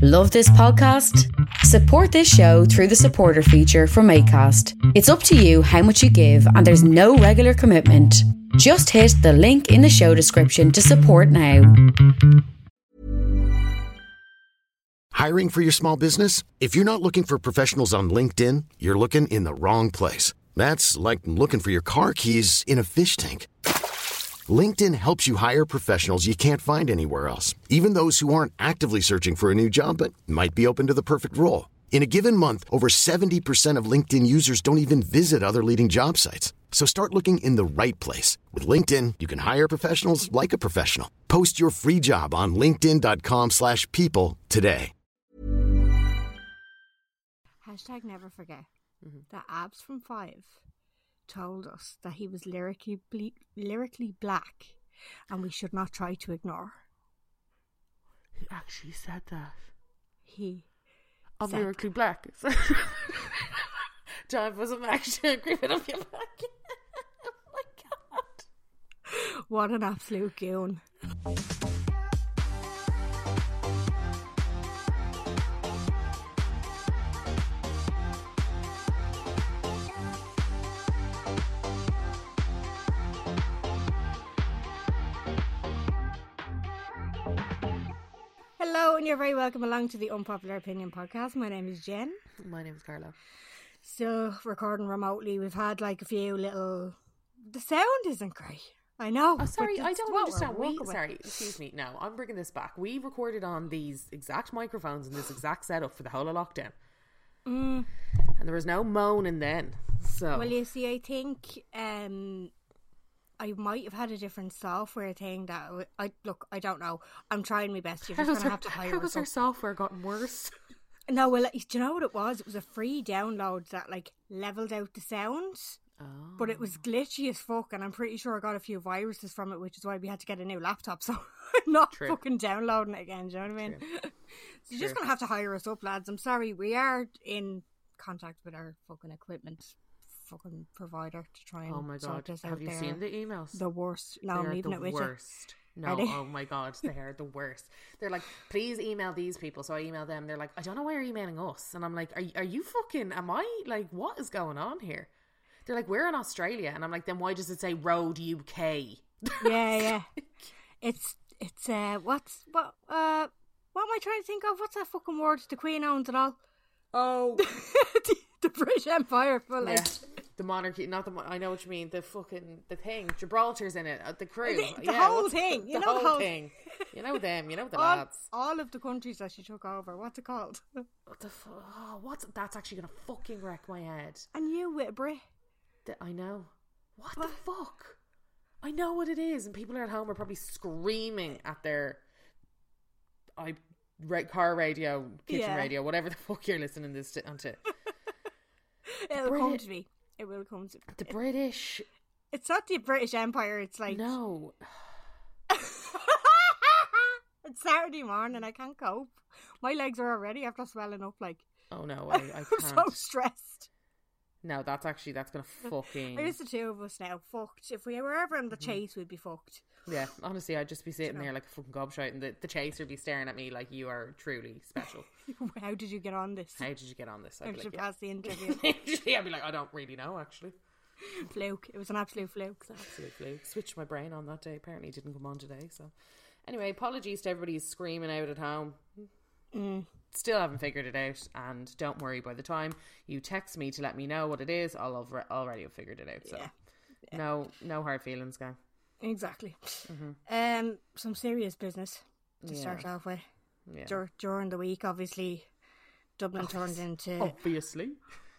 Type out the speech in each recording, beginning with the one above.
Love this podcast? Support this show through the supporter feature from Acast. It's up to you how much you give and there's no regular commitment. Just hit the link in the show description to support now. Hiring for your small business? If you're not looking for professionals on LinkedIn, you're looking in the wrong place. That's like looking for your car keys in a fish tank. LinkedIn helps you hire professionals you can't find anywhere else, even those who aren't actively searching for a new job but might be open to the perfect role. In a given month, over 70% of LinkedIn users don't even visit other leading job sites. So start looking in the right place. With LinkedIn, you can hire professionals like a professional. Post your free job on linkedin.com/people today. Hashtag never forget that Abs from Five told us that he was lyrically black and we should not try to ignore. He actually said that. I'm lyrically black. John wasn't actually agree with him. Oh my god. What an absolute goon. Hello, and you're very welcome along to the Unpopular Opinion podcast. My name is Jen. My name is Carla. Still recording remotely. We've had like a few little... The sound isn't great. I know. Oh, sorry, I don't understand. Sorry, Excuse me. No, I'm bringing this back. We recorded on these exact microphones in this exact setup for the whole of lockdown. And there was no moaning then. So. Well, you see, I think... I might have had a different software thing that I don't know. I'm trying my best. You're just going to have to hire. How has our software gotten worse? No, well, do you know what it was? It was a free download that like leveled out the sound, but it was glitchy as fuck, and I'm pretty sure I got a few viruses from it, which is why we had to get a new laptop. So I'm not fucking downloading it again. Do you know what I mean? So you're just going to have to hire us up, lads. I'm sorry, we are in contact with our fucking equipment fucking provider to try and sort this out. Have you seen the emails? The worst. No, I'm leaving it with you. No, oh my god, they are the worst. They're like, please email these people. So I email them. They're like, I don't know why you're emailing us. And I'm like, are you fucking, am I like, what is going on here? They're like, we're in Australia. And I'm like, then why does it say Road UK? Yeah. It's what am I trying to think of? What's that fucking word? The Queen owns it all. Oh. the British Empire, but like... Yeah. The monarchy, not the... I know what you mean. The thing. Gibraltar's in it. The crew. The whole thing. The whole thing. You know them. You know the lads. All of the countries that she took over. What's it called? That's actually going to fucking wreck my head. And you with Brit. I know. What the fuck? I know what it is. And people at home are probably screaming at their... car radio, kitchen radio, whatever the fuck you're listening this onto. It'll come to me. It will come to me. The British. It's not the British Empire. It's like no. It's Saturday morning. I can't cope. My legs are already after swelling up. Like oh no, I can't. I'm so stressed. No, that's gonna fucking. There's the two of us now. Fucked. If we were ever in the chase, we'd be fucked. Yeah, honestly, I'd just be sitting there like a fucking gobshite, and the chaser would be staring at me like you are truly special. How did you get on this? How did you get on this? I'd be like, pass the interview. Yeah, I'd be like, I don't really know, actually. Fluke. It was an absolute fluke. An absolute fluke. Switched my brain on that day. Apparently, it didn't come on today. So, anyway, apologies to everybody who's screaming out at home. Still haven't figured it out, and don't worry. By the time you text me to let me know what it is, I'll have already have figured it out. So, no hard feelings, gang. Exactly. Some serious business to start off with. Yeah. During the week, obviously, Dublin turned into... Obviously.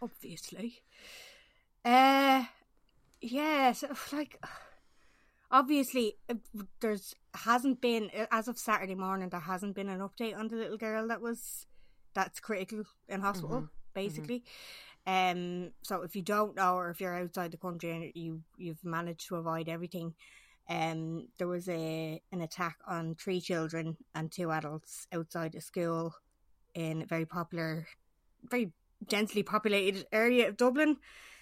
So, like, obviously, hasn't been, as of Saturday morning, there hasn't been an update on the little girl that's critical in hospital, basically. So if you don't know, or if you're outside the country and you've managed to avoid everything, there was an attack on 3 children and 2 adults outside a school in a very densely populated area of Dublin.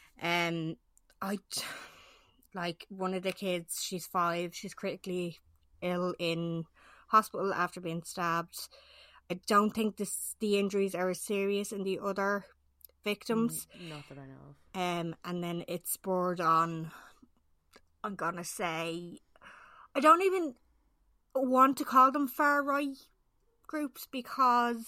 Like one of the kids, she's 5, she's critically ill in hospital after being stabbed. I don't think the injuries are as serious in the other victims. Not that I know of. And then it spurred on, I'm gonna say, I don't even want to call them far right groups because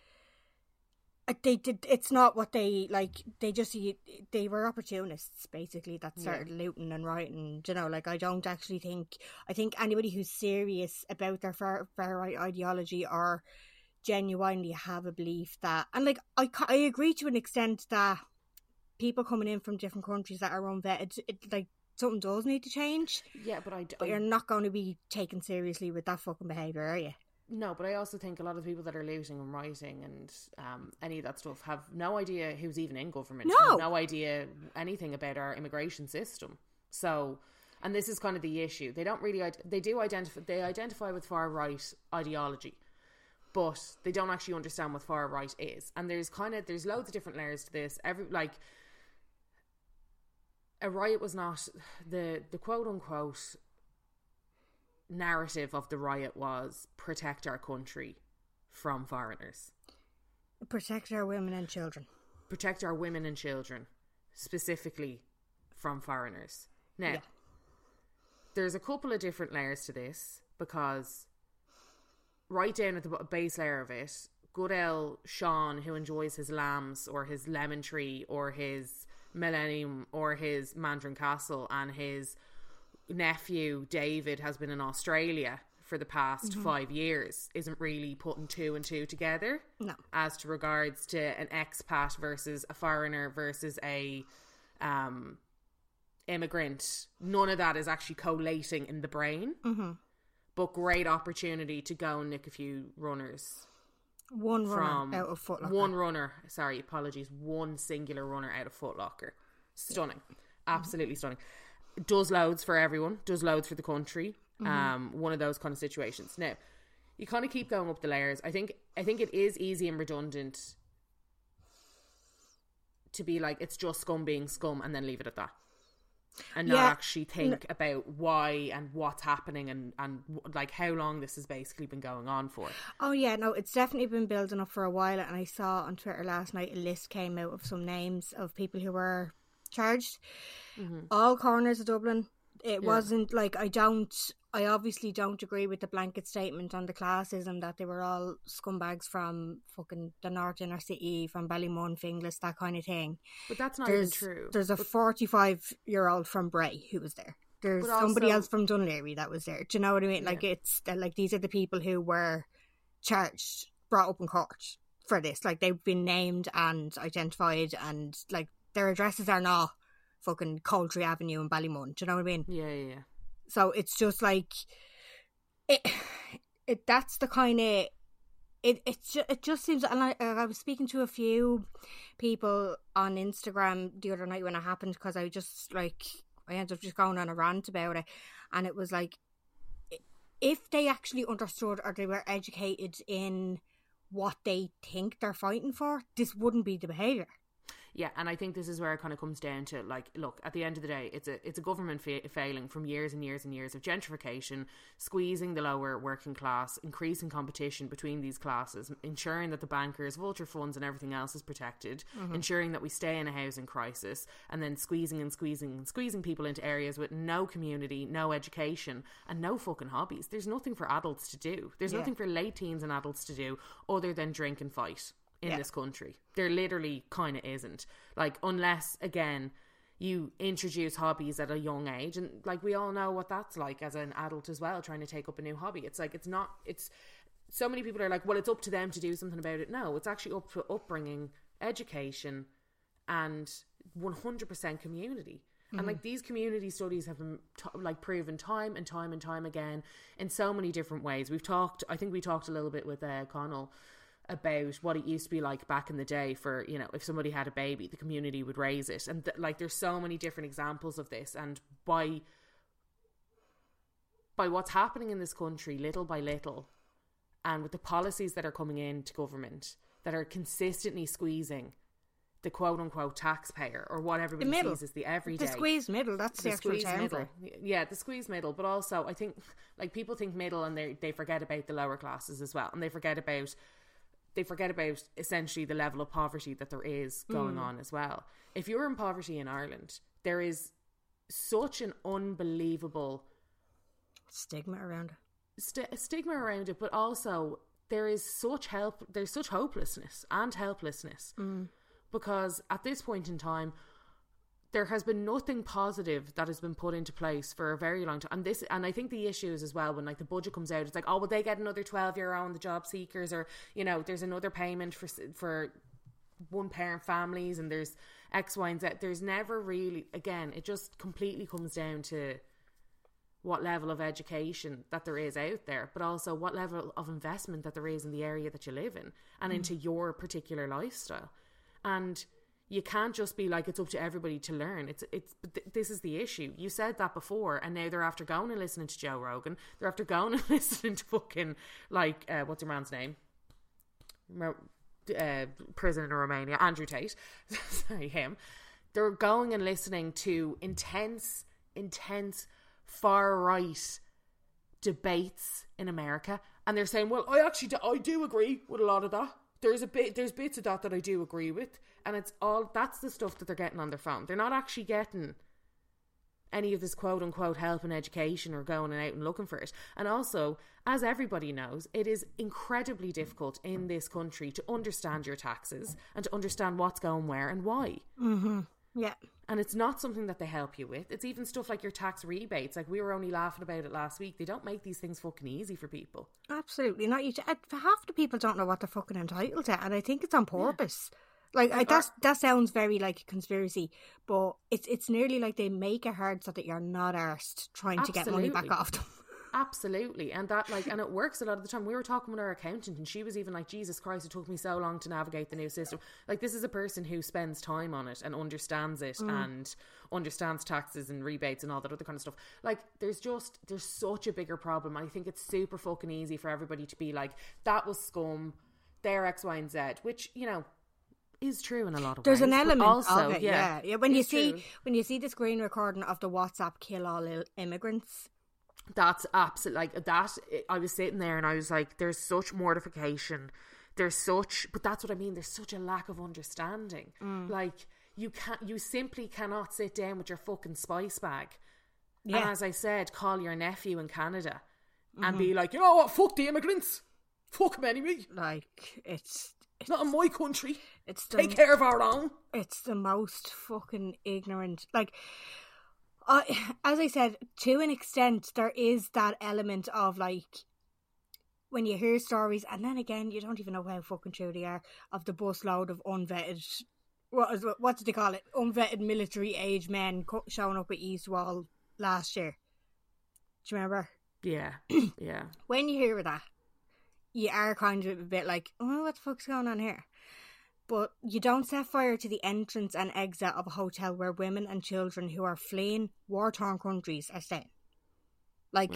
it's not what they like. They were opportunists basically that started looting and rioting. You know, like I think anybody who's serious about their far right ideology or genuinely have a belief that, and like I agree to an extent that people coming in from different countries that are unvetted, like something does need to change. Yeah, but you're not going to be taken seriously with that fucking behaviour, are you? No, but I also think a lot of people that are looting and rioting and any of that stuff have no idea who's even in government. No idea anything about our immigration system. So, and this is kind of the issue. They don't really they identify with far right ideology, but they don't actually understand what far right is. And there's loads of different layers to this. A riot was not the quote unquote narrative of the riot was protect our country from foreigners. Protect our women and children. Protect our women and children, specifically from foreigners. Now, there's a couple of different layers to this because right down at the base layer of it, good old Sean, who enjoys his lambs or his lemon tree or his Millennium or his Mandarin Castle, and his nephew David has been in Australia for the past 5 years, isn't really putting two and two together. No. As to regards to an expat versus a foreigner versus a immigrant. None of that is actually collating in the brain. Mm-hmm. But great opportunity to go and nick a few runners. One runner out of Foot Locker. One singular runner out of Foot Locker. Stunning. Absolutely stunning. Does loads for everyone. Does loads for the country. One of those kind of situations. Now, you kind of keep going up the layers. I think it is easy and redundant to be like, it's just scum being scum and then leave it at that. And not actually think about why and what's happening and like how long this has basically been going on for. Oh yeah, no, it's definitely been building up for a while, and I saw on Twitter last night a list came out of some names of people who were charged. All corners of Dublin. It wasn't like I obviously don't agree with the blanket statement on the classism that they were all scumbags from fucking the North Inner City, from Ballymun, Finglas, that kind of thing. But that's not even true. There's a 45-year-old from Bray who was there. There's somebody else from Dunleary that was there. Do you know what I mean? Yeah. Like it's like these are the people who were charged, brought up in court for this. Like they've been named and identified, and like their addresses are not fucking Coultry Avenue in Ballymun. Do you know what I mean? Yeah. So it's just like it that's the kind of it just seems, and I was speaking to a few people on Instagram the other night when it happened, because I ended up just going on a rant about it, and it was like, if they actually understood or they were educated in what they think they're fighting for, this wouldn't be the behaviour. Yeah, and I think this is where it kind of comes down to, like, look, at the end of the day, it's a government failing from years and years and years of gentrification, squeezing the lower working class, increasing competition between these classes, ensuring that the bankers, vulture funds and everything else is protected, ensuring that we stay in a housing crisis, and then squeezing people into areas with no community, no education, and no fucking hobbies. There's nothing for adults to do. There's nothing for late teens and adults to do other than drink and fight. In this country, there literally kind of isn't. Like, unless again you introduce hobbies at a young age, and like we all know what that's like as an adult as well, trying to take up a new hobby. It's like, it's so many people are like, well, it's up to them to do something about it. No, it's actually up to upbringing, education, and 100% community. And like, these community studies have been proven time and time and time again in so many different ways. I think we talked a little bit with Connell about what it used to be like back in the day for, you know, if somebody had a baby, the community would raise it. And there's so many different examples of this. And by what's happening in this country, little by little, and with the policies that are coming into government that are consistently squeezing the quote-unquote taxpayer, or what everybody sees as the everyday. The squeezed middle, that's the actual term for it. Yeah, the squeezed middle. But also, I think, like, people think middle and they forget about the lower classes as well. And they forget about they forget about essentially the level of poverty that there is going on as well. If you're in poverty in Ireland, there is such an unbelievable stigma around it, but also there's such hopelessness and helplessness, because at this point in time there has been nothing positive that has been put into place for a very long time. And I think the issue is as well, when like the budget comes out, it's like, oh, well, they get another €12 on the job seekers, or, you know, there's another payment for one parent families, and there's X, Y, and Z. There's never really, again, it just completely comes down to what level of education that there is out there, but also what level of investment that there is in the area that you live in and into your particular lifestyle. And you can't just be like, it's up to everybody to learn. This is the issue. You said that before, and now they're after going and listening to Joe Rogan. They're after going and listening to fucking, like, what's your man's name? Prison in Romania, Andrew Tate. Sorry, him. They're going and listening to intense, far-right debates in America, and they're saying, well, I do agree with a lot of that. There's bits of that I do agree with, and that's the stuff that they're getting on their phone. They're not actually getting any of this quote-unquote help in education or going out and looking for it. And also, as everybody knows, it is incredibly difficult in this country to understand your taxes and to understand what's going where and why. Mm-hmm. Yeah. And it's not something that they help you with. It's even stuff like your tax rebates. Like, we were only laughing about it last week. They don't make these things fucking easy for people. Absolutely not. Half the people don't know what they're fucking entitled to, and I think it's on purpose. Yeah. That sounds very like a conspiracy, but it's nearly like they make it hard so that you're not arsed trying to get money back off them. Absolutely. And that, like, and it works a lot of the time. We were talking with our accountant, and she was even like, Jesus Christ, it took me so long to navigate the new system. Like, this is a person who spends time on it and understands it and understands taxes and rebates and all that other kind of stuff. Like, there's such a bigger problem. I think it's super fucking easy for everybody to be like, that was scum, they're X, Y, and Z, which, you know, is true in a lot of ways. There's an element also, of it, yeah. When you see the screen recording of the WhatsApp kill all immigrants, that's absolutely, like, that, I was sitting there and I was like, there's such mortification, but that's what I mean, there's such a lack of understanding. Like, you simply cannot sit down with your fucking spice bag and, as I said, call your nephew in Canada and be like, you know what, fuck the immigrants, fuck them anyway. Like, it's not in my country. Take care of our own. It's the most fucking ignorant. Like, as I said, to an extent, there is that element of, like, when you hear stories, and then again, you don't even know how fucking true they are, of the busload of unvetted, what did they call it? Unvetted military age men showing up at East Wall last year. Do you remember? Yeah, yeah. When you hear that, you are kind of a bit like, oh, what the fuck's going on here? But you don't set fire to the entrance and exit of a hotel where women and children who are fleeing war-torn countries are staying. Like,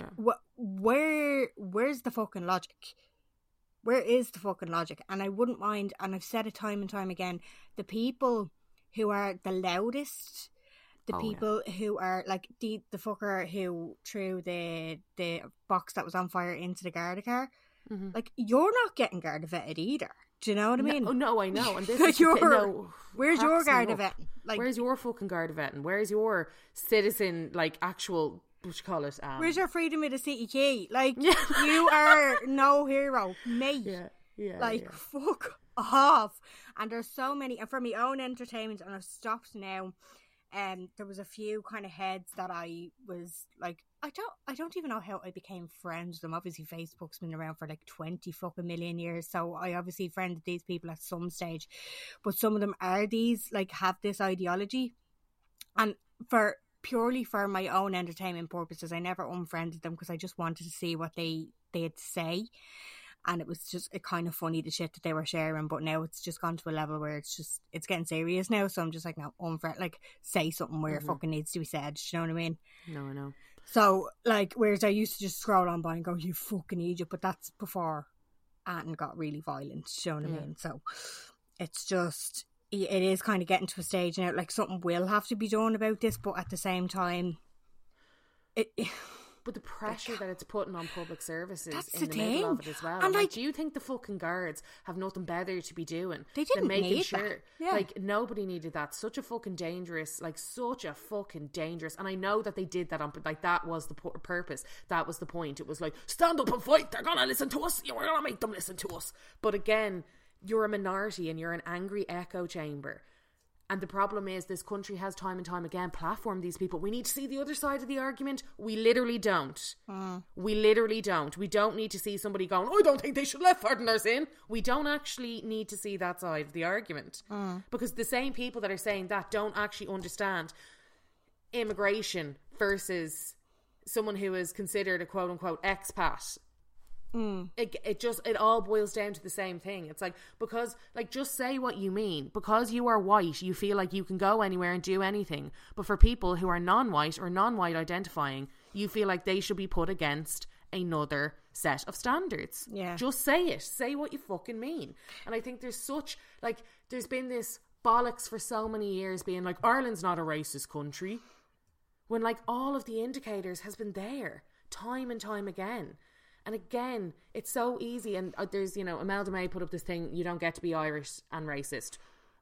where's the fucking logic? Where is the fucking logic? And I wouldn't mind, and I've said it time and time again, the people who are the loudest, the people who are, like, the fucker who threw the box that was on fire into the Garda car, like, you're not getting Garda vetted either. Do you know what I mean? No, I know. And this like, is where's your Garda vetting? Like, where's your fucking Garda vetting? Where's your citizen, like, actual, what you call it? Where's your freedom of the city key? Like, you are no hero, mate. Yeah. Like, fuck off. And there's so many, and for my own entertainment, and I've stopped now. There was a few kind of heads that I was like, I don't even know how I became friends with them. Obviously, Facebook's been around for like 20 fucking million years, so I obviously friended these people at some stage. But some of them are have this ideology, and purely for my own entertainment purposes, I never unfriended them because I just wanted to see what they had to say. And it was just kind of funny, the shit that they were sharing. But now it's just gone to a level where it's getting serious now. So I'm just like, no, unfriend, like, say something where it fucking needs to be said. Do you know what I mean? No, I know. So, like, whereas I used to just scroll on by and go, you fucking idiot. But that's before Anton got really violent. Do you know what I mean? So it's just, it is kind of getting to a stage now, like, something will have to be done about this. But at the same time, But the pressure that it's putting on public services That's in the the middle of thing. it as well. And And like, do you think the fucking guards have nothing better to be doing They than didn't making need sure? that. Yeah. Like, nobody needed that. Such a fucking dangerous, and I know that they did that on, like, that was the purpose. That was the point. It was like, stand up and fight. They're gonna listen to us. We're gonna make them listen to us. But again, you're a minority and you're an angry echo chamber. And the problem is this country has time and time again platformed these people. We need to see the other side of the argument. We literally don't. We literally don't. We don't need to see somebody going, I don't think they should let foreigners in. We don't actually need to see that side of the argument. Because the same people that are saying that don't actually understand immigration versus someone who is considered a quote-unquote expat. It all boils down to the same thing. It's like, because, like, just say what you mean. Because you are white, you feel like you can go anywhere and do anything. But for people who are non-white or non-white identifying, you feel like they should be put against another set of standards. Yeah. Just say it. Say what you fucking mean. And I think there's been this bollocks for so many years being like, Ireland's not a racist country. When, like, all of the indicators has been there time and time again. And again, it's so easy. And there's, Imelda May put up this thing, you don't get to be Irish and racist.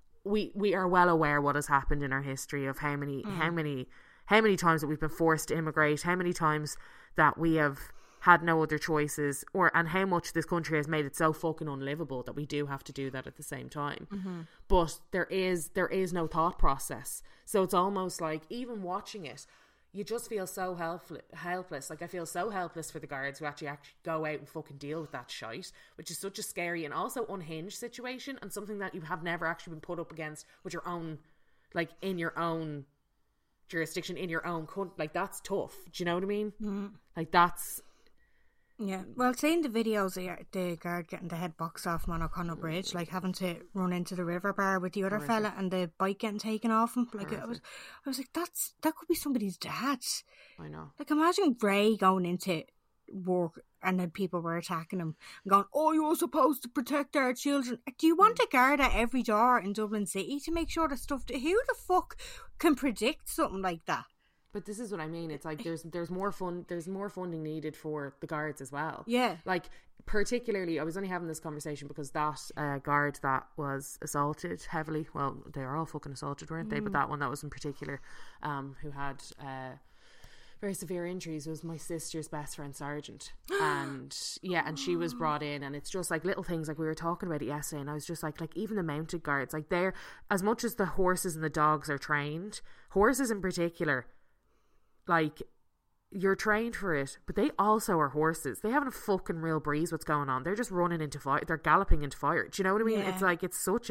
We are well aware what has happened in our history of how many times that we've been forced to immigrate, how many times that we have had no other choices, and how much this country has made it so fucking unlivable that we do have to do that at the same time. But there is no thought process. So it's almost like, even watching it, you just feel so helpless. Like, I feel so helpless for the guards who actually go out and fucking deal with that shite, which is such a scary and also unhinged situation, and something that you have never actually been put up against with your own, like, in your own jurisdiction, in your own country. Like, that's tough. Do you know what I mean? Like, that's... Yeah, well, seeing the videos of the guard getting the head boxed off on O'Connell Bridge, like having to run into the river bar with the other fella and the bike getting taken off him, like I was like, that could be somebody's dad. I know. Like, imagine Ray going into work and then people were attacking him and going, oh, you're supposed to protect our children. Do you want a guard at every door in Dublin City to make sure that stuff... Who the fuck can predict something like that? But this is what I mean. It's like there's more funding needed for the guards as well. Yeah. Like, particularly, I was only having this conversation because that guard that was assaulted heavily, well, they were all fucking assaulted, weren't they? But that one that was in particular, who had very severe injuries, was my sister's best friend sergeant. And she was brought in, and it's just like little things, like we were talking about it yesterday, and I was just like even the mounted guards, like, they're, as much as the horses and the dogs are trained, horses in particular, like, you're trained for it, but they also are horses. They haven't a fucking real breeze what's going on. They're just running into fire. They're galloping into fire. Do you know what I mean? Yeah. It's like,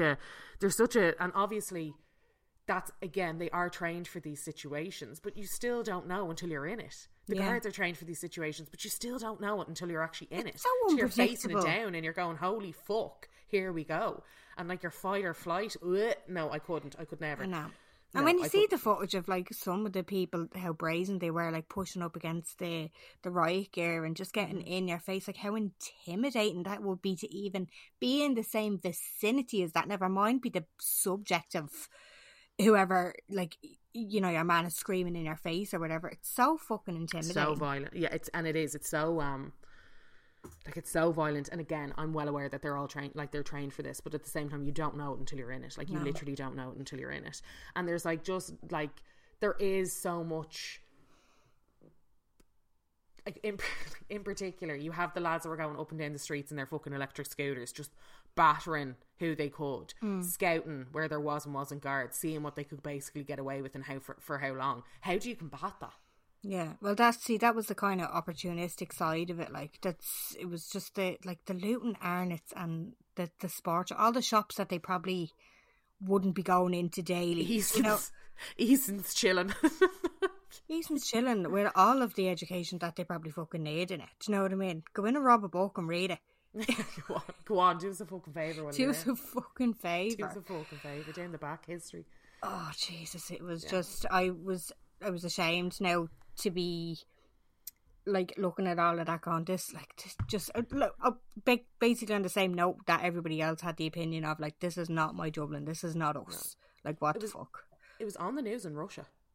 and obviously that's, again, they are trained for these situations, but you still don't know until you're in it. The guards are trained for these situations, but you still don't know it until you're actually in it. So until you're facing it unpredictable. down and you're going, holy fuck, here we go. And like, your fight or flight, no, I could never. I know. No, And when you I see couldn't. the footage of, like, some of the people, how brazen they were, like, pushing up against the riot gear and just getting in your face, like, how intimidating that would be to even be in the same vicinity as that, never mind be the subject of whoever, like, your man is screaming in your face or whatever. It's so fucking intimidating. So violent. Yeah, it's so like, it's so violent. And again, I'm well aware that they're all trained, like, they're trained for this, but at the same time, you don't know it until you're in it. Like, you literally don't know it until you're in it. And there's, like, just, like, there is so much, like, in particular, you have the lads that were going up and down the streets in their fucking electric scooters, just battering who they could, scouting where there wasn't guards, seeing what they could basically get away with and how for how long. How do you combat that? Yeah, well, that was the kind of opportunistic side of it. Like, it was just the Luton Arnott's and the sport, all the shops that they probably wouldn't be going into daily. Eason's chilling. Eason's chilling with all of the education that they probably fucking need in it. Do you know what I mean? Go in and rob a book and read it. Go on, do us a fucking favour. Do us a fucking favour. Do us a fucking favour. Down the back history. Oh, Jesus, it was just, I was ashamed now to be, like, looking at all of that going, this, like, just basically on the same note that everybody else had the opinion of, like, this is not my Dublin, this is not us. Like, what the fuck? It was on the news in Russia.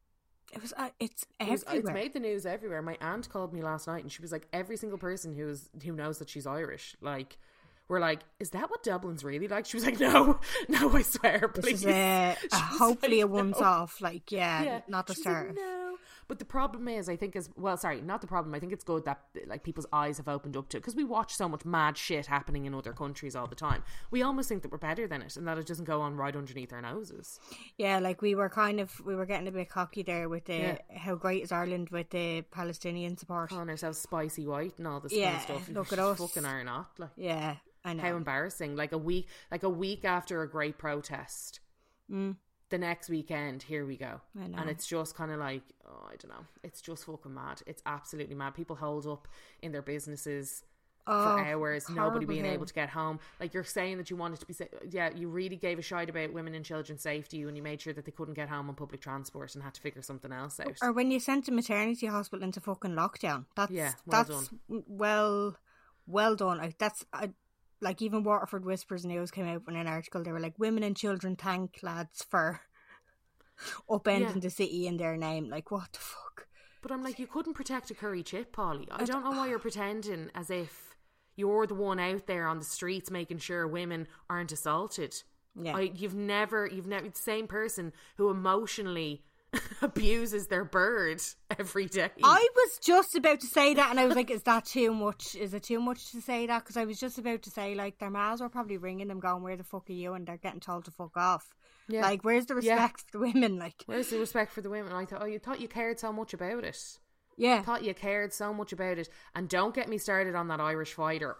It's everywhere. It's made the news everywhere. My aunt called me last night and she was like, every single person who knows that she's Irish, like, we're like, is that what Dublin's really like? She was like, no, I swear, please. This is hopefully a once-off, like, not the start. Like, no. But the problem is, I think not the problem. I think it's good that like people's eyes have opened up to it, because we watch so much mad shit happening in other countries all the time. We almost think that we're better than it and that it doesn't go on right underneath our noses. Yeah, like we were getting a bit cocky there with how great is Ireland with the Palestinian support. Calling ourselves spicy white and all this kind of stuff. Look at us. Fucking are not. Like, yeah, I know. How embarrassing. Like a week after a great protest. The next weekend, here we go. I know. And it's just kind of like, I don't know. It's just fucking mad. It's absolutely mad. People hold up in their businesses for hours, nobody being able to get home. Like, you're saying that you wanted to be you really gave a shite about women and children's safety when you made sure that they couldn't get home on public transport and had to figure something else out. Or when you sent a maternity hospital into fucking lockdown. That's done. Well done. Like, even Waterford Whispers News came out with an article. They were like, women and children thank lads for upending the city in their name. Like, what the fuck? But I'm like, you couldn't protect a curry chip, Polly. I don't know why you're pretending as if you're the one out there on the streets making sure women aren't assaulted. Yeah. You've never the same person who emotionally abuses their bird every day. I was just about to say that, and I was like, is that too much? Is it too much to say that? Because I was just about to say, like, their ma's are probably ringing them going, where the fuck are you? And they're getting told to fuck off. Yeah. Like, where's the respect for the women? Like, where's the respect for the women? I thought, you thought you cared so much about it. Yeah. I thought you cared so much about it. And don't get me started on that Irish fighter.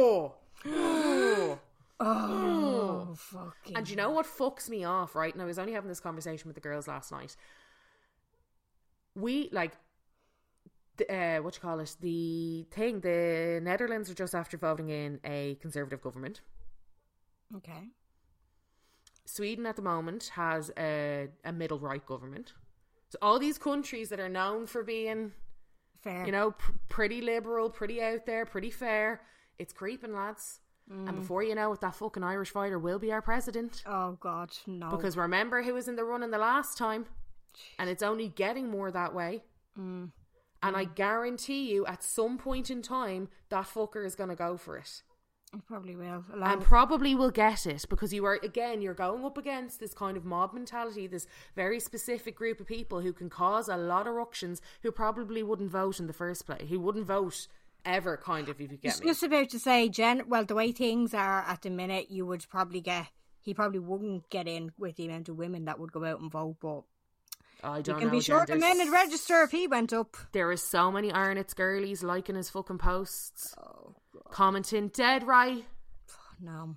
Fucking. And you know what fucks me off, right? And I was only having this conversation with the girls last night. We, like, the Netherlands are just after voting in a Conservative government. Okay. Sweden at the moment has a middle right government. So all these countries that are known for being fair, you know, pretty liberal, pretty out there, pretty fair, it's creeping, lads. And before you know it, that fucking Irish fighter will be our president. Oh God, no. Because remember who was in the running the last time, and it's only getting more that way. And I guarantee you, at some point in time, that fucker is going to go for it. He probably will. And probably will get it, because you're going up against this kind of mob mentality, this very specific group of people who can cause a lot of ructions, who probably wouldn't vote in the first place, who wouldn't vote ever, kind of, if you get me. Just about to say, the way things are at the minute, he probably wouldn't get in with the amount of women that would go out and vote, but I don't know. You can be sure the men would register if he went up. There is so many Arnott's girlies liking his fucking posts. Oh, God. Commenting, dead right. No.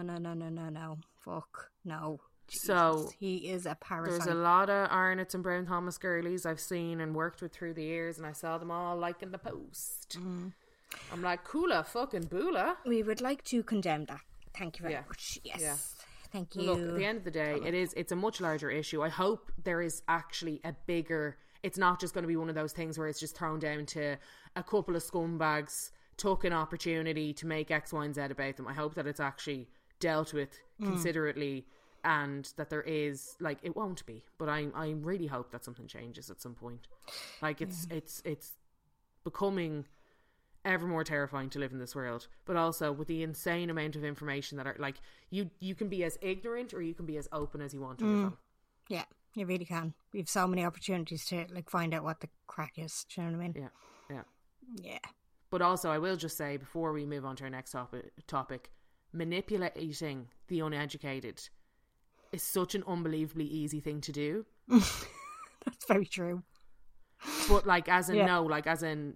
Fuck, no. Jesus. So he is a parasite. There's a lot of Arnott's and Brown Thomas girlies I've seen and worked with through the years, and I saw them all liking the post. I'm like, coola fucking boola. We would like to condemn that. Thank you very much. Yes. Yeah. Thank you. Look, at the end of the day, it's a much larger issue. I hope there is actually a bigger, it's not just going to be one of those things where it's just thrown down to a couple of scumbags took an opportunity to make X, Y and Z about them. I hope that it's actually dealt with considerately, and that there is, like, it won't be, but I really hope that something changes at some point. Like, it's becoming ever more terrifying to live in this world, but also with the insane amount of information that are, like, you can be as ignorant or you can be as open as you want on your phone. Yeah, you really can. You have so many opportunities to, like, find out what the crack is. Do you know what I mean? Yeah. But also, I will just say, before we move on to our next topic, manipulating the uneducated is such an unbelievably easy thing to do. That's very true. But, like, as in, no, like, as in,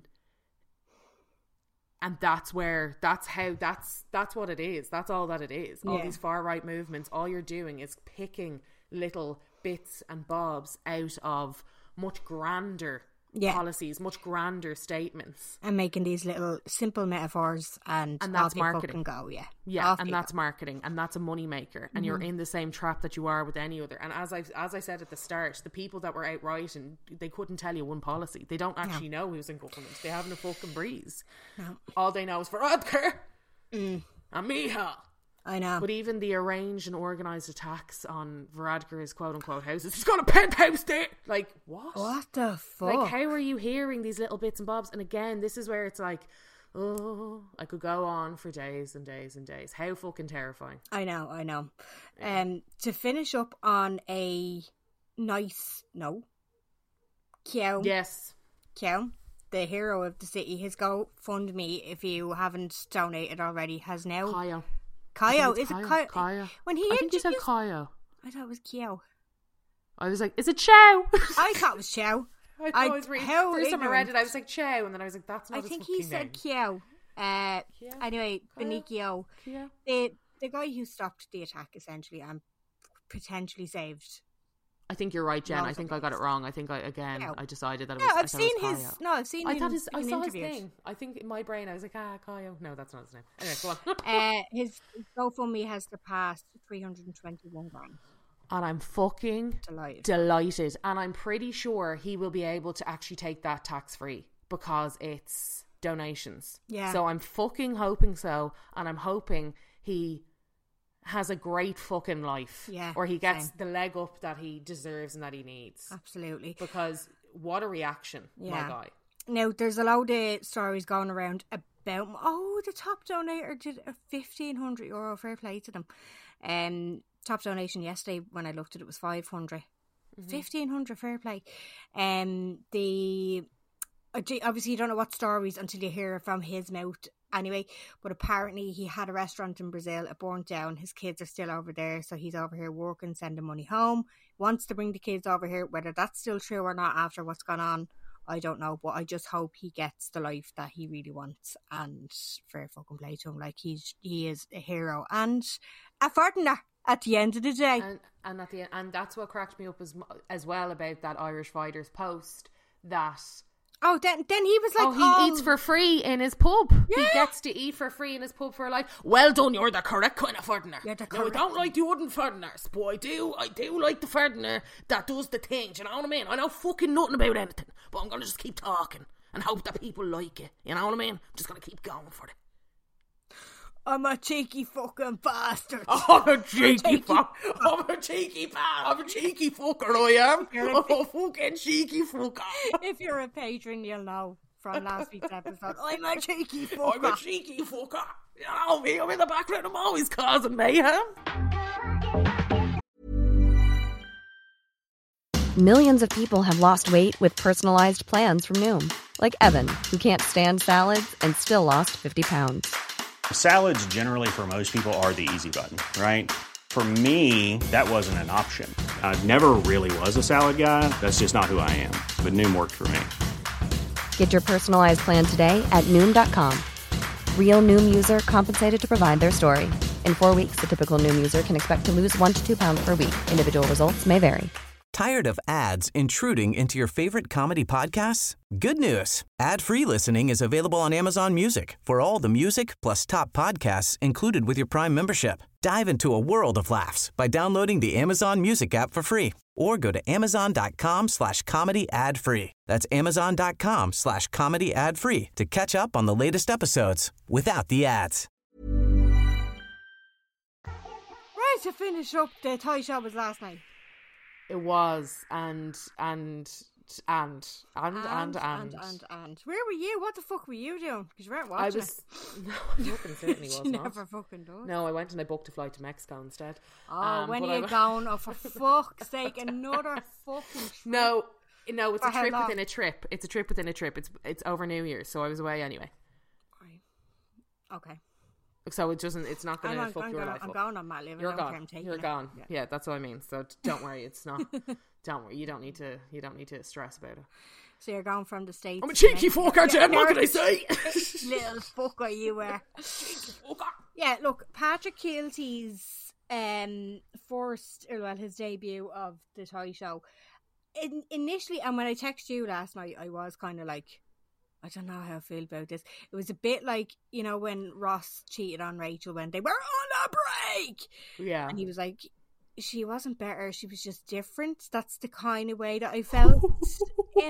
and that's what it is. That's all that it is. All these far right movements, all you're doing is picking little bits and bobs out of much grander policies, much grander statements, and making these little simple metaphors, and that's marketing. Go, that's marketing, and that's a money maker, and you're in the same trap that you are with any other. And as I said at the start, the people that were outright and they couldn't tell you one policy. They don't actually know who's in government. They haven't a fucking breeze. No. All they know is Varadkar and Miha. I know. But even the arranged and organised attacks on Varadkar's quote-unquote houses, he's got a penthouse there! Like, what? What the fuck? Like, how are you hearing these little bits and bobs? And again, this is where it's like, oh, I could go on for days and days and days. How fucking terrifying. I know. To finish up on a nice note, Kyo. Yes. Kyo, the hero of the city, his GoFundMe, if you haven't donated already, has now... Kyo, is it Kyo? Kyo. When he I think you said Kyo. I thought it was Kyo. I was like, is it Chow? I thought it was Chow. I thought it was really... First time I read it, I was like, Chow, and then I was like, that's not his fucking name. I think he said Kyo. Anyway, Benikyo. The guy who stopped the attack, essentially, and potentially saved... I think you're right, Jen. I think I got it wrong. I think I decided that it was. I've seen his. No, I've seen. I saw his thing. I think in my brain I was like, Kyo. No, that's not his name. Anyway, go on. His GoFundMe has surpassed 321 grand. And I'm fucking delighted. And I'm pretty sure he will be able to actually take that tax free because it's donations. Yeah. So I'm fucking hoping so, and I'm hoping he has a great fucking life. Yeah. Or he gets the leg up that he deserves and that he needs. Absolutely. Because what a reaction, my guy. Now, there's a load of stories going around about, the top donator did a €1,500, fair play to them. Top donation yesterday, when I looked at it, was 500. 1,500, fair play. Obviously you don't know what stories until you hear from his mouth anyway, but apparently he had a restaurant in Brazil, it burnt down, his kids are still over there, so he's over here working, sending money home, wants to bring the kids over here. Whether that's still true or not after what's gone on, I don't know, but I just hope he gets the life that he really wants, and fair fucking play to him. Like, he is a hero and a foreigner at the end of the day. And at the end, and that's what cracked me up as well about that Irish fighter's post, that then he was like, he eats for free in his pub. Yeah. He gets to eat for free in his pub for life. Well done, you're the correct kind of foreigner. No, I don't like the wooden foreigners, but I do like the foreigner that does the things, you know what I mean? I know fucking nothing about anything, but I'm going to just keep talking and hope that people like it, you know what I mean? I'm just going to keep going for it. I'm a cheeky fucking bastard. I'm a cheeky fucker, I am. I'm a fucking cheeky fucker. If you're a patron, you'll know from last week's episode. I'm a cheeky fucker. You know me, I'm in the background, I'm always causing mayhem. Millions of people have lost weight with personalized plans from Noom. Like Evan, who can't stand salads and still lost 50 pounds. Salads generally for most people are the easy button, right? For me, that wasn't an option. I never really was a salad guy. That's just not who I am. But Noom worked for me. Get your personalized plan today at Noom.com. Real Noom user compensated to provide their story. In 4 weeks, the typical Noom user can expect to lose 1 to 2 pounds per week. Individual results may vary. Tired of ads intruding into your favorite comedy podcasts? Good news. Ad-free listening is available on Amazon Music for all the music plus top podcasts included with your Prime membership. Dive into a world of laughs by downloading the Amazon Music app for free or go to amazon.com/comedy ad-free. That's amazon.com/comedy ad-free to catch up on the latest episodes without the ads. Right, to finish up, the toy show was last night. It was, and. Where were you? What the fuck were you doing? Because you weren't watching. No, I fucking certainly was not. Never fucking done. No, I went and I booked a flight to Mexico instead. When are you going? Oh, for fuck's sake, another fucking trip. No, it's a trip within a trip. It's a trip within a trip. It's over New Year's, so I was away anyway. Right. Okay. So it's not going to fuck your life up. I'm going on mat leave. You're gone. You're gone. Yeah, that's what I mean. So don't worry. It's not. Don't worry. You don't need to stress about it. So you're going from the States. I'm a cheeky fucker, Jen. What can I say? Little fucker you were. Cheeky fucker. Yeah. Look, Patrick Keelty's his debut of the toy show. Initially, and when I texted you last night, I was kind of like, I don't know how I feel about this. It was a bit like, you know, when Ross cheated on Rachel when they were on a break. Yeah. And he was like, she wasn't better, she was just different. That's the kind of way that I felt.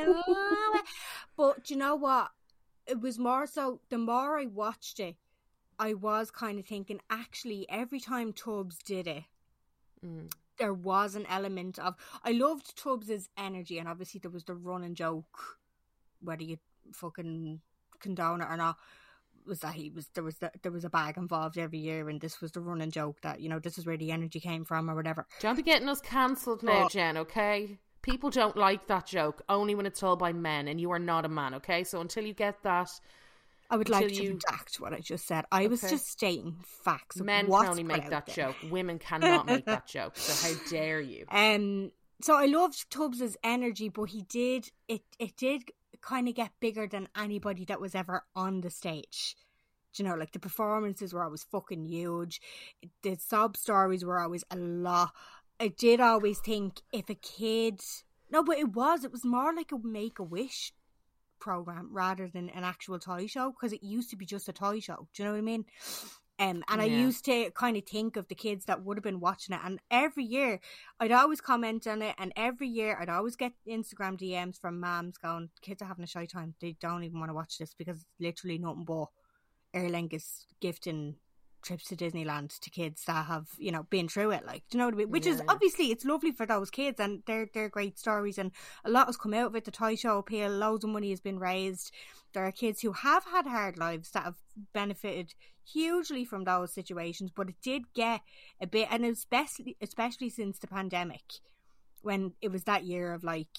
But you know what? It was more so, the more I watched it, I was kind of thinking, actually, every time Tubbs did it, there was an element of... I loved Tubbs's energy, and obviously there was the running joke, whether you fucking condone it or not, was that there was a bag involved every year, and this was the running joke that, you know, this is where the energy came from or whatever. Don't be getting us cancelled now, Jen, okay? People don't like that joke, only when it's told by men, and you are not a man, okay? So until you get that... I would like to redact what I just said. I was just stating facts. Men can only make that joke. Women cannot make that joke. So how dare you? So I loved Tubbs's energy, but he did... It did kind of get bigger than anybody that was ever on the stage. Do you know, like the performances were always fucking huge. The sob stories were always a lot. I did always think if a kid... No, but it was more like a Make-A-Wish program rather than an actual toy show, because it used to be just a toy show. Do you know what I mean? I used to kind of think of the kids that would have been watching it, and every year I'd always comment on it, and every year I'd always get Instagram DMs from moms going, kids are having a shy time, they don't even want to watch this because it's literally nothing but Aer Lingus gifting trips to Disneyland to kids that have, you know, been through it, like, do you know what I mean? Which is obviously, it's lovely for those kids, and they're great stories, and a lot has come out of it. The toy show appeal, loads of money has been raised. There are kids who have had hard lives that have benefited hugely from those situations, but it did get a bit, and especially since the pandemic, when it was that year of like,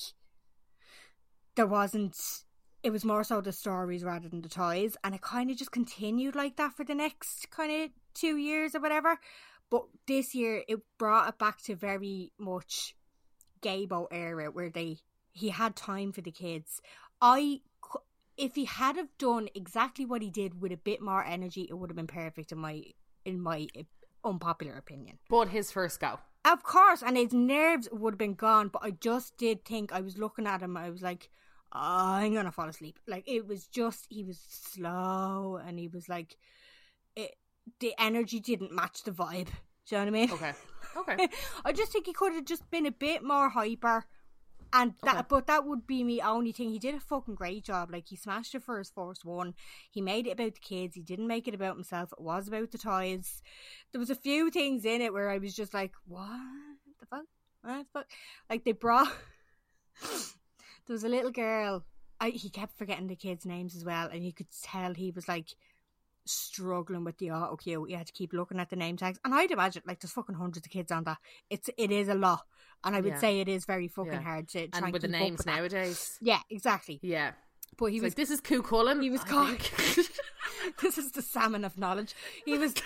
it was more so the stories rather than the toys, and it kind of just continued like that for the next kind of 2 years or whatever. But this year it brought it back to very much Gaybo era, where he had time for the kids. If he had have done exactly what he did with a bit more energy, it would have been perfect in my unpopular opinion. But his first go, of course, and his nerves would have been gone. But I just did think, I was looking at him, I was like, I'm gonna fall asleep. Like, it was just, he was slow, and he was like, the energy didn't match the vibe. Do you know what I mean? Okay. I just think he could have just been a bit more hyper, and but that would be my only thing. He did a fucking great job. Like, he smashed it for his first one. He made it about the kids. He didn't make it about himself. It was about the toys. There was a few things in it where I was just like, what the fuck? Like, they brought... There was a little girl. He kept forgetting the kids' names as well, and you could tell he was like struggling with the auto cue. He had to keep looking at the name tags, and I'd imagine like there's fucking hundreds of kids on that. It is a lot, and I would say it is very fucking hard to try and with the names nowadays. Yeah, exactly. Yeah, but he was like, this is Cú Chulainn. He was called. This is the salmon of knowledge. He was.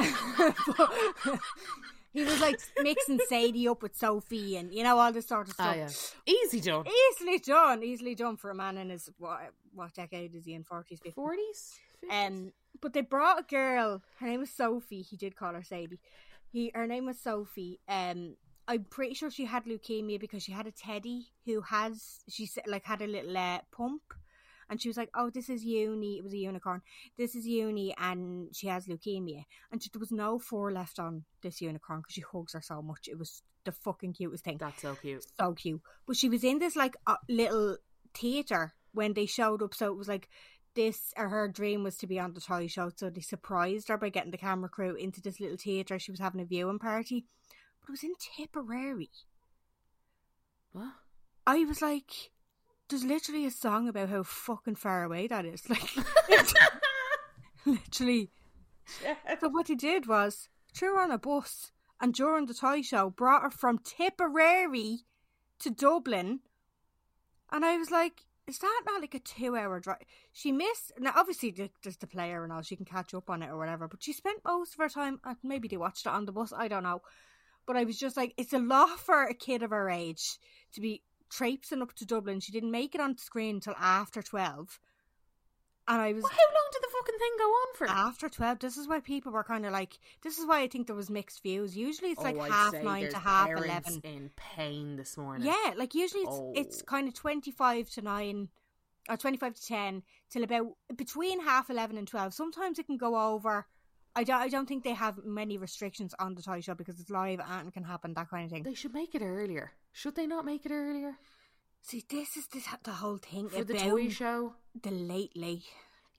He was like mixing Sadie up with Sophie, and you know, all this sort of stuff. Easily done for a man in his what decade is he in? 40s, 50s, 40s. But they brought a girl. Her name was Sophie. He did call her Sadie. Her name was Sophie. I'm pretty sure she had leukemia because she had a teddy who had a little pump. And she was like, oh, this is Uni. It was a unicorn. This is Uni, and she has leukemia. And there was no fur left on this unicorn because she hugs her so much. It was the fucking cutest thing. That's so cute. So cute. But she was in this, like, little theatre when they showed up. So it was like her dream was to be on the toy show. So they surprised her by getting the camera crew into this little theatre. She was having a viewing party. But it was in Tipperary. What? I was like... There's literally a song about how fucking far away that is. Like, literally. Yeah. So what he did was threw her on a bus, and during the toy show brought her from Tipperary to Dublin. And I was like, is that not like a 2-hour drive? She missed... Now, obviously, there's the player and all. She can catch up on it or whatever. But she spent most of her time... Maybe they watched it on the bus. I don't know. But I was just like, it's a lot for a kid of her age to be... traipsing up to Dublin. She didn't make it on screen until after 12, and I was... Well, how long did the fucking thing go on for? After 12. This is why people were kind of like... This is why I think there was mixed views. Usually it's like 9:30 to 11:30. In pain this morning. Yeah, like usually it's kind of 25 to 9 or 25 to 10 till about between 11:30 and 12. Sometimes it can go over. I don't think they have many restrictions on the toy show because it's live and can happen, that kind of thing. They should make it earlier. Should they not make it earlier? See, this is the whole thing for about the toy show. The late.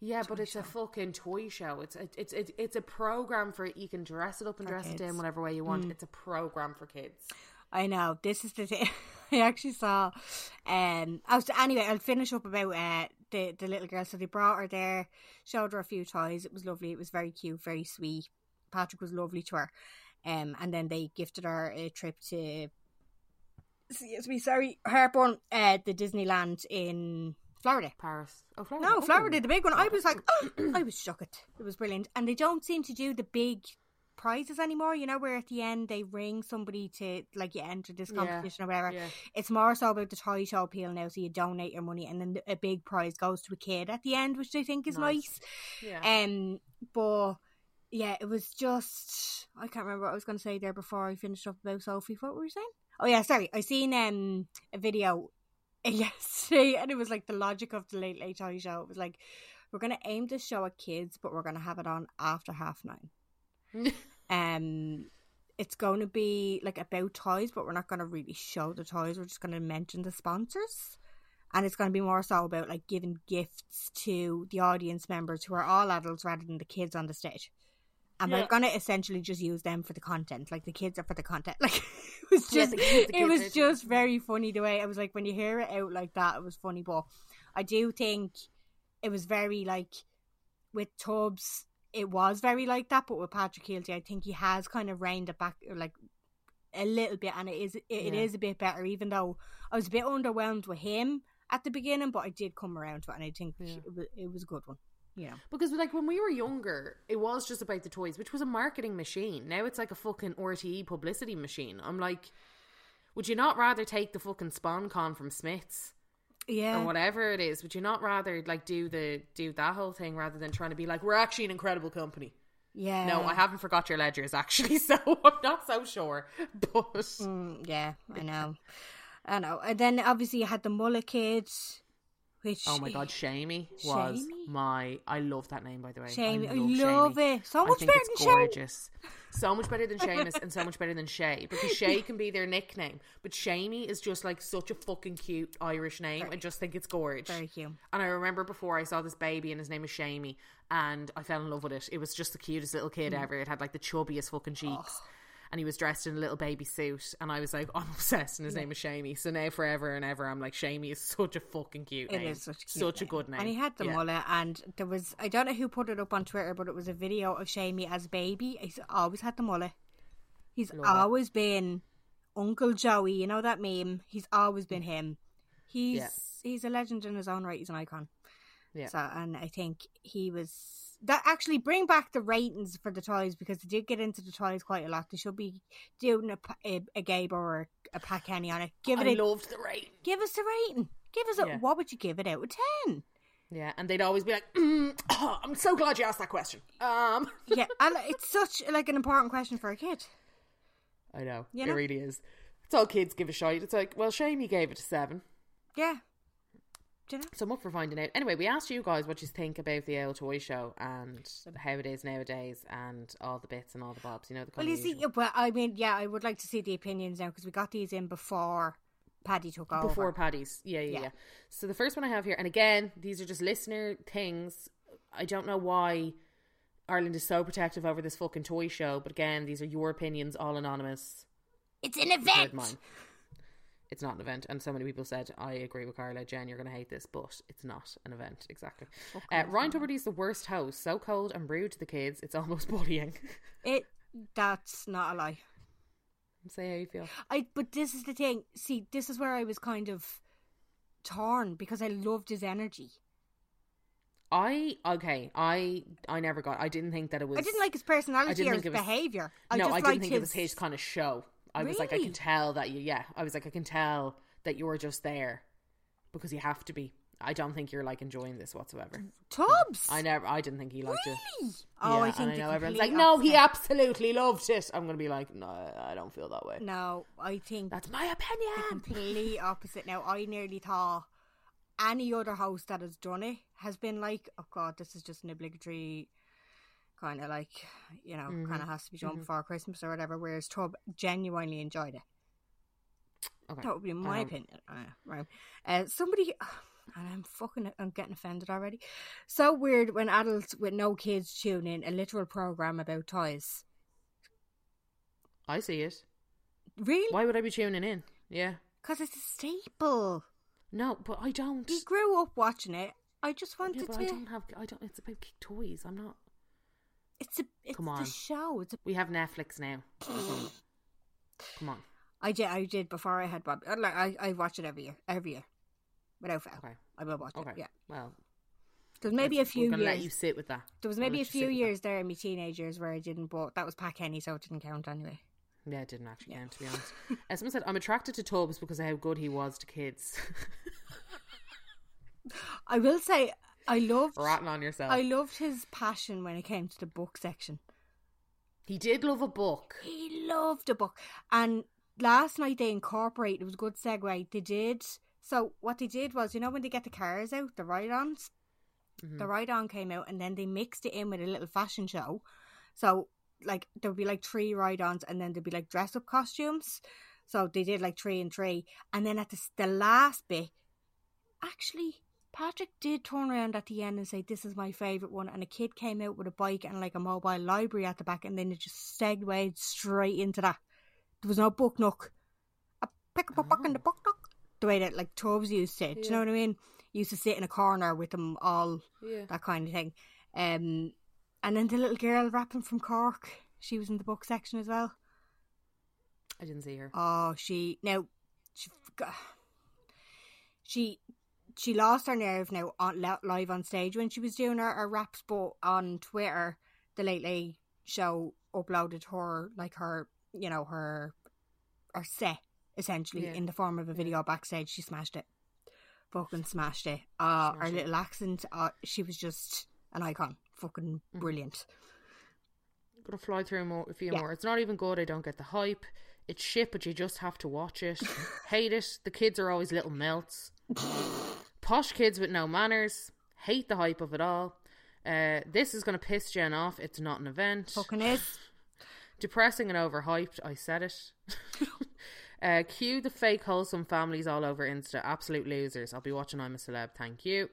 Yeah, but it's a fucking toy show. It's a program for, you can dress it up and dress it down whatever way you want. It's a program for kids. I know. This is the thing. I actually saw. Anyway, I'll finish up about the little girl. So they brought her there, showed her a few toys. It was lovely. It was very cute, very sweet. Patrick was lovely to her. And then they gifted her a trip to, Heartburn, the Disneyland in Florida. Paris. Oh, Florida. No, Florida, the big one. I was like, I was shocked. It was brilliant. And they don't seem to do the big prizes anymore, you know, where at the end they ring somebody to, like, you enter this competition or whatever. Yeah. It's more so about the toy show appeal now, so you donate your money and then a big prize goes to a kid at the end, which I think is nice. Yeah. But yeah, it was just, I can't remember what I was going to say there before I finished up about Sophie. What were you saying? Oh yeah, sorry, I seen a video yesterday, and it was like the logic of the Late Late Toy Show. It was like, we're going to aim this show at kids, but we're going to have it on after 9:30. It's going to be like about toys, but we're not going to really show the toys. We're just going to mention the sponsors, and it's going to be more so about like giving gifts to the audience members who are all adults rather than the kids on the stage. And we're going to essentially just use them for the content. Like, the kids are for the content. Like, it was just, it was just very funny the way, I was like, when you hear it out like that, it was funny. But I do think it was very, like, with Tubbs, it was very like that. But with Patrick Kielty, I think he has kind of reined it back, like, a little bit. And it is a bit better, even though I was a bit underwhelmed with him at the beginning. But I did come around to it, and I think it was a good one. Yeah, because like when we were younger, it was just about the toys, which was a marketing machine. Now it's like a fucking RTE publicity machine. I'm like, would you not rather take the fucking SpawnCon from Smiths, or whatever it is? Would you not rather like do that whole thing rather than trying to be like, we're actually an incredible company? Yeah. No, I haven't forgot your ledgers actually, so I'm not so sure. But yeah, I know. And then obviously you had the Mullet Kids. Which, oh my god, Shamey was I love that name, by the way. Shamey, I love it. So much better than gorgeous. So much better than Seamus and so much better than Shay, because Shay can be their nickname, but Shamey is just like such a fucking cute Irish name. I just think it's gorgeous. Very cute. And I remember before I saw this baby and his name is Shamey, and I fell in love with it. It was just the cutest little kid ever. It had like the chubbiest fucking cheeks. And he was dressed in a little baby suit, and I was like, I'm obsessed, and his name is Shamey. So now forever and ever I'm like, Shamey is such a fucking cute name. It is such a good name. And he had the mullet, and there was, I don't know who put it up on Twitter, but it was a video of Shamey as a baby. He's always had the mullet. He's always been Uncle Joey, you know that meme? He's always been him. He's a legend in his own right. He's an icon. Yeah. So, and I think he was... That actually bring back the ratings for the toys, because they did get into the toys quite a lot. They should be doing a Gabe or a Pat Kenny on it. I loved the rating. Give us the rating. Give us what would you give it out of 10? Yeah, and they'd always be like, I'm so glad you asked that question. Yeah, and it's such like an important question for a kid. I know, it really is. It's all kids give a shite. It's like, well, Shamey gave it a 7. Yeah. So I'm up for finding out. Anyway, we asked you guys what you think about the old toy show and how it is nowadays and all the bits and all the bobs. You know, the I would like to see the opinions now, because we got these in before Paddy took over. Before Paddy's, yeah. So the first one I have here, and again, these are just listener things. I don't know why Ireland is so protective over this fucking toy show, but again, these are your opinions, all anonymous. It's an event. It's not an event, and so many people said, I agree with Carla, Jen, you're going to hate this, but it's not an event, exactly. Ryan Tuberty's the worst host, so cold and rude to the kids, it's almost bullying. That's not a lie. Say how you feel. But this is the thing, see, this is where I was kind of torn, because I loved his energy. I never got, I didn't think that it was... I didn't like his personality or his behaviour. I didn't think it was his kind of show. I was like, I can tell that I can tell that you're just there because you have to be. I don't think you're like enjoying this whatsoever. Tubbs? I didn't think he liked it. Oh, yeah, I think I know everyone's like, no, he absolutely loved it. I'm going to be like, no, I don't feel that way. No, I think that's my opinion. The complete opposite. Now, I nearly thought any other host that has done it has been like, oh God, this is just an obligatory... kind of like, you know, kind of has to be done before Christmas or whatever, whereas Tubb genuinely enjoyed it. Okay. That would be my opinion. Right. And I'm getting offended already. So weird when adults with no kids tune in a literal program about toys. I see it. Really? Why would I be tuning in? Yeah. Because it's a staple. No, but I don't. We grew up watching it. I just wanted but to. I don't. It's about toys. I'm not. It's Come on. the show. We have Netflix now. Come on. I did before I had Bob. I watch it every year, without fail. Okay. I will watch it. Okay. Yeah. Well, there's maybe a few we're gonna years. let you sit with that. There was maybe a few years there in my teenage years where I didn't, but that was Pat Kenny, so it didn't count anyway. Yeah, it didn't actually count, to be honest. Someone said, I'm attracted to Tubbs because of how good he was to kids. I will say, I loved his passion when it came to the book section. He did love a book. He loved a book. And last night they incorporated, it was a good segue, so what they did was, when they get the cars out, the ride-ons, the ride-on came out and then they mixed it in with a little fashion show. So, there'd be 3 ride-ons and then there'd be dress-up costumes. So they did 3 and 3. And then at the last bit, actually, Patrick did turn around at the end and say, this is my favourite one. And a kid came out with a bike and a mobile library at the back, and then it just segued straight into that. There was no book nook. I pick up a book in the book nook. The way that Tubbs used to. Do you know what I mean? Used to sit in a corner with them all, that kind of thing. And then the little girl rapping from Cork, she was in the book section as well. I didn't see her. Oh, she lost her nerve now live on stage when she was doing her raps, but on Twitter, the Late Late Show uploaded her, her set, essentially, in the form of a video backstage. She smashed it. Fucking smashed it. Her little accent, she was just an icon. Fucking brilliant. I'm going to fly through a few more. It's not even good. I don't get the hype. It's shit, but you just have to watch it. Hate it. The kids are always little melts. Posh kids with no manners. Hate the hype of it all. This is going to piss Jen off. It's not an event. Fucking is. Depressing and overhyped. I said it. Cue the fake wholesome families all over Insta. Absolute losers. I'll be watching I'm a Celeb. Thank you.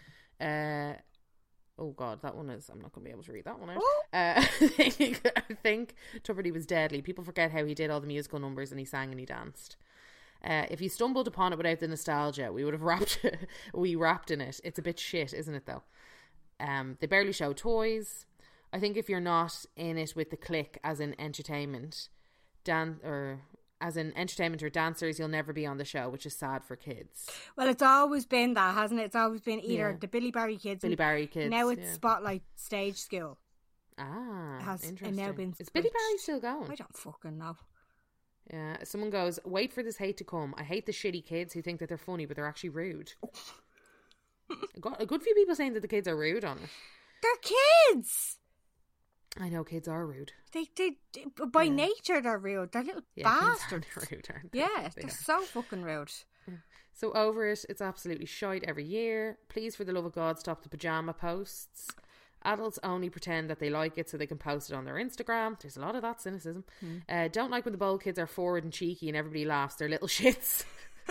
Oh God, that one is... I'm not going to be able to read that one out. I think Tuberty was deadly. People forget how he did all the musical numbers and he sang and he danced. If you stumbled upon it without the nostalgia, we would have wrapped in it. It's a bit shit, isn't it though? They barely show toys. I think if you're not in it with the clique as in entertainment or dancers, you'll never be on the show, which is sad for kids. Well, it's always been that, hasn't it? It's always been either the Billy Barry kids. Now it's Spotlight Stage School. Interesting. Is Billy Barry still going? I don't fucking know. Yeah, someone goes, wait for this hate to come. I hate the shitty kids who think that they're funny, but they're actually rude. Got a good few people saying that the kids are rude on it. They're kids! I know kids are rude. They by nature they're rude. They're little bastards. Kids are rude, aren't they? Yeah, they're so fucking rude. Yeah. So over it, it's absolutely shite every year. Please, for the love of God, stop the pyjama posts. Adults only pretend that they like it so they can post it on their Instagram. There's a lot of that cynicism. Don't like when the bold kids are forward and cheeky and everybody laughs. They're little shits.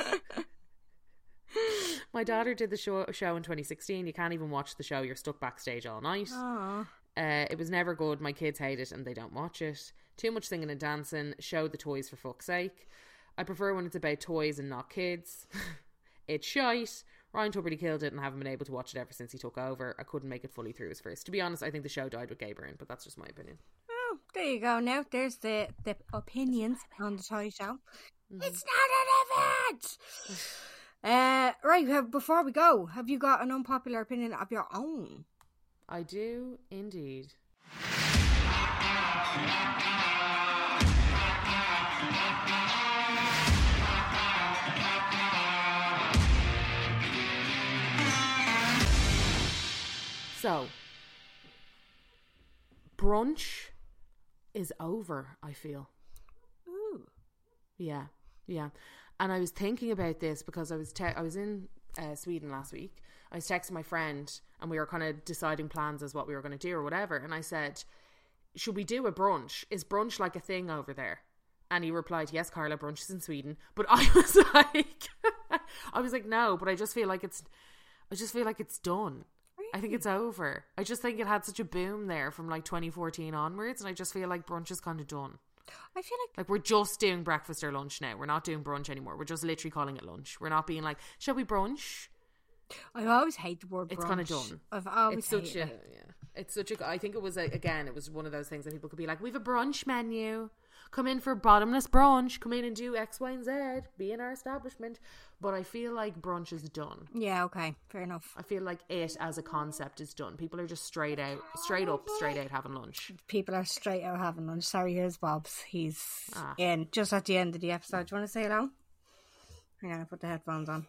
My daughter did the show in 2016. You can't even watch the show. You're stuck backstage all night. It was never good. My kids hate it and they don't watch it. Too much singing and dancing. Show the toys for fuck's sake. I prefer when it's about toys and not kids. It's shite. Ryan Tuberty killed it and haven't been able to watch it ever since he took over. I couldn't make it fully through his first. To be honest, I think the show died with Gabriel in, but that's just my opinion. Oh, there you go. Now there's the opinions on the toy show. It's not an event. Right, before we go, have you got an unpopular opinion of your own? I do indeed. So, brunch is over, I feel. Ooh. Yeah. And I was thinking about this because I was in Sweden last week. I was texting my friend and we were kind of deciding plans as what we were going to do or whatever. And I said, should we do a brunch? Is brunch like a thing over there? And he replied, yes, Carla, brunch is in Sweden. But I was like, no, but I just feel like it's... I just feel like it's done. I think it's over. I just think it had such a boom there from like 2014 onwards, and I just feel like brunch is kind of done. I feel like we're just doing breakfast or lunch now. We're not doing brunch anymore. We're just literally calling it lunch. We're not being like, shall we brunch? I always hate the word brunch. It's kind of done. I've always hated it. It's such a. I think it was it was one of those things that people could be like, we've a brunch menu. Come in for bottomless brunch. Come in and do X, Y, and Z. Be in our establishment. But I feel like brunch is done. Yeah, okay, fair enough. I feel like it as a concept is done. People are just straight out having lunch. People are straight out having lunch. Sorry, here's Bob's. He's in just at the end of the episode. Do you want to say hello? Hang on, I put the headphones on.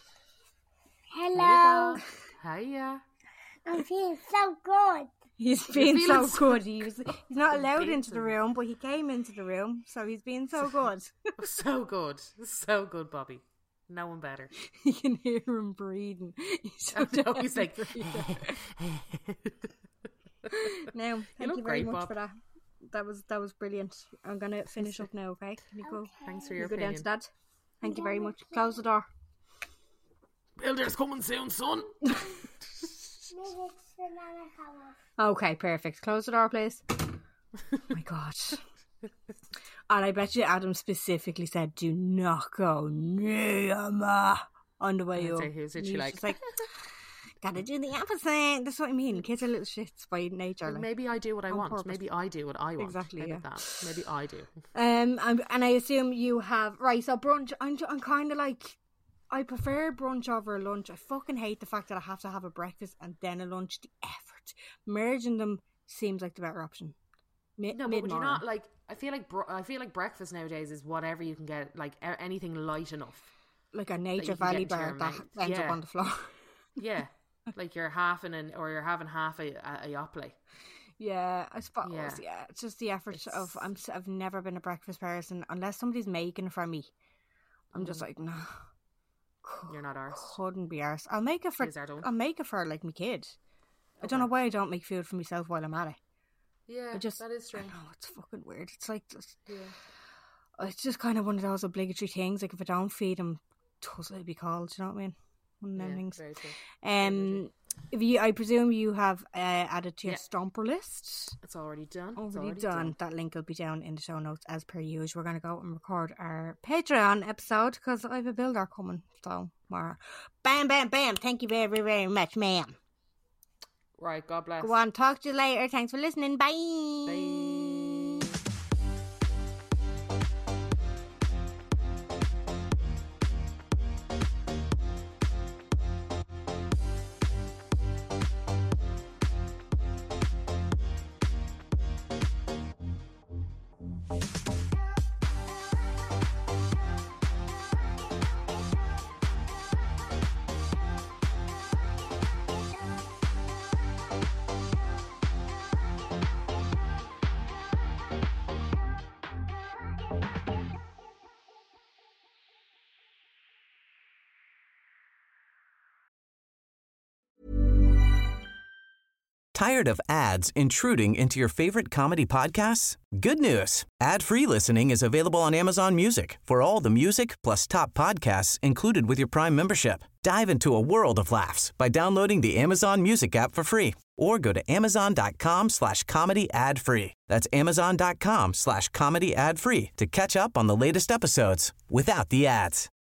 Hello. Hiya. I'm feeling so good. He's being so good. He's not allowed into the room, but he came into the room, so he's being so good. So good. So good, Bobby. No one better. You can hear him breathing. He's like... Now, thank you very great, much Bob. for that. That was brilliant. I'm going to finish up now, okay? Can you go? Thanks for your go down opinion. to Dad. Thank you very much. Close the door. Builder's coming soon, son. Okay, perfect. Close the door, please. Oh my God. And I bet you Adam specifically said, do not go near ma on the way up. Who's it? She like, gotta do the opposite. That's what I mean. Kids are little shits by nature. Like, maybe I do what I want. purpose. Maybe I do what I want. Exactly. How Yeah. about that? Maybe I do. And I assume you have so brunch. I'm kind of like, I prefer brunch over a lunch. I fucking hate the fact that I have to have a breakfast and then a lunch. The effort merging them seems like the better option. No, but would you not like? I feel like breakfast nowadays is whatever you can get, like anything light enough, like a Nature Valley bar that ends up on the floor. Yeah, like you're having half a Yoplait. Yeah, I suppose. Yeah, it's just the effort of I've never been a breakfast person unless somebody's making it for me. I'm just like, no. You're not arsed. Couldn't be arsed. I'll make it for like my kid. Okay. I don't know why I don't make food for myself while I'm at it. Yeah, that is strange. I know, it's fucking weird. It's like, it's just kind of one of those obligatory things. Like if I don't feed him, it'll be called. Do you know what I mean? One of them things. Very true. I presume you have added to your Stomper list. It's already done. Already done. That link will be down in the show notes as per usual. We're going to go and record our Patreon episode because I have a builder coming. So, bam, bam, bam. Thank you very, very much, ma'am. Right, God bless. Go on, talk to you later. Thanks for listening. Bye. Bye. Tired of ads intruding into your favorite comedy podcasts? Good news. Ad-free listening is available on Amazon Music for all the music plus top podcasts included with your Prime membership. Dive into a world of laughs by downloading the Amazon Music app for free or go to amazon.com/comedy ad-free. That's amazon.com/comedy ad-free to catch up on the latest episodes without the ads.